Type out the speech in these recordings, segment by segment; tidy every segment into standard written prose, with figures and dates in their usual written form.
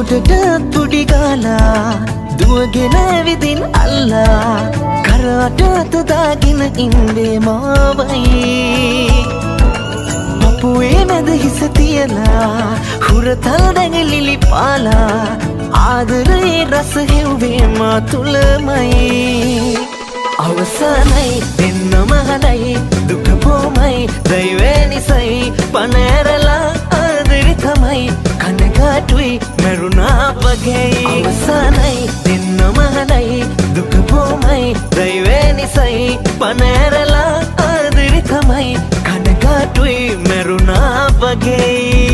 සතුටට පුඩි ගාලා දුවගෙන විදින් අල්ලා කරට අතදාගෙන ඉන්නේ මාවයි පපුවේ මැද හිස තියලා හුරතල් දැඟලිලි පාලා ආදරේ රස හෙව්වේ මා තුලමයි අවසානයි දෙන්නම හදයි දුක බොමයි දෛවය නිසයි පනෑරලා ආදරේ තමයි කනගාටුයි මරුණා වගේ අවසානයි දෙන්නම හදයි දුක බොමයි දෛවය නිසයි පනෑරලා ආදරේ තමයි කනගාටුයි මරුණා වගේ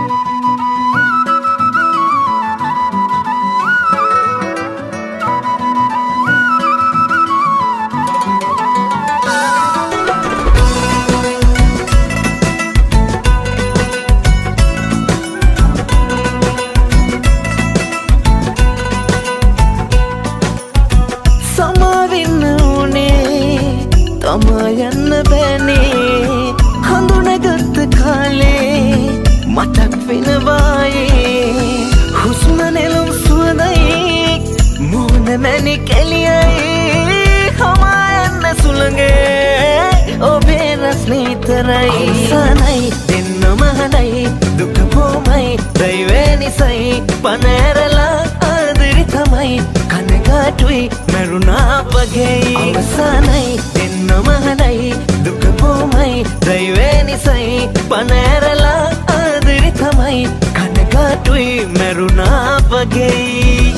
යන්න බෑනේ හඳුනගත්ත කාලේ මතක් වෙනවායේ හුස්ම නෙළුම් සුවඳයි මූණ මැණි කෙලියයි හමා යන්න සුළඟේ ඔබේ රස්නීතරයි අවසානයි දෙන්නම හදයි දුක බොමයි දෛවය නිසයි පනෑරලා ආදරේ තමයි කනගාටුයි මරුණා වගේ අවසානයි දෙන්නම හදයි දුක බොමයි දෛවය නිසයි පනෑරලා ආදරේ තමයි කනගාටුයි මරුණා වගේ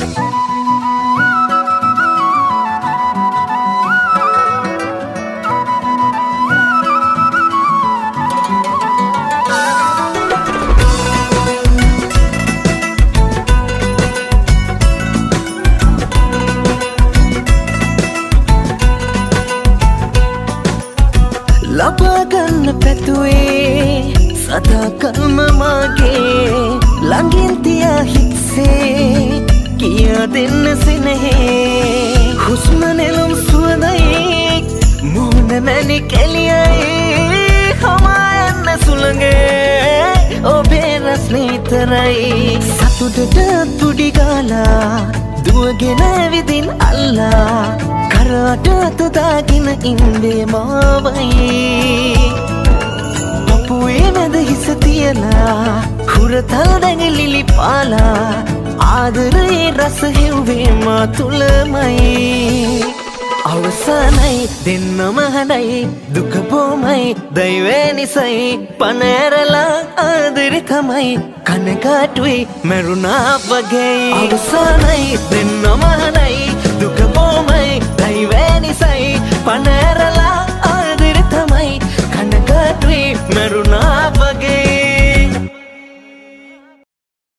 ලබාගන්න පැතුවේ සදාකල්ම මාගේ ළඟින් තියා හික්සේ කියා දෙන්න සෙනෙහේ හුස්ම නෙළුම් සුවඳයි මූණ මැණි කෙලියයි හමා යන්න සුළඟේ ඔබේ රස්නීතරයි සතුටට පුඩි ගාලා දුවගෙන විදින් අල්ලා කරට අතදාගෙන ඉන්නේ මාවයි පපුවේ මැද හිස තියලා හුරතල් දැඟලිලි පාලා ආදරේ රස හෙව්වේ මා තුලමයි අවසානයි දෙන්නම හදයි දුක බොමයි දෛවය නිසයි පනෑරලා ආදරේ තමයි කනගාටුයි මරුණා වගේ අවසානයි දෙන්නම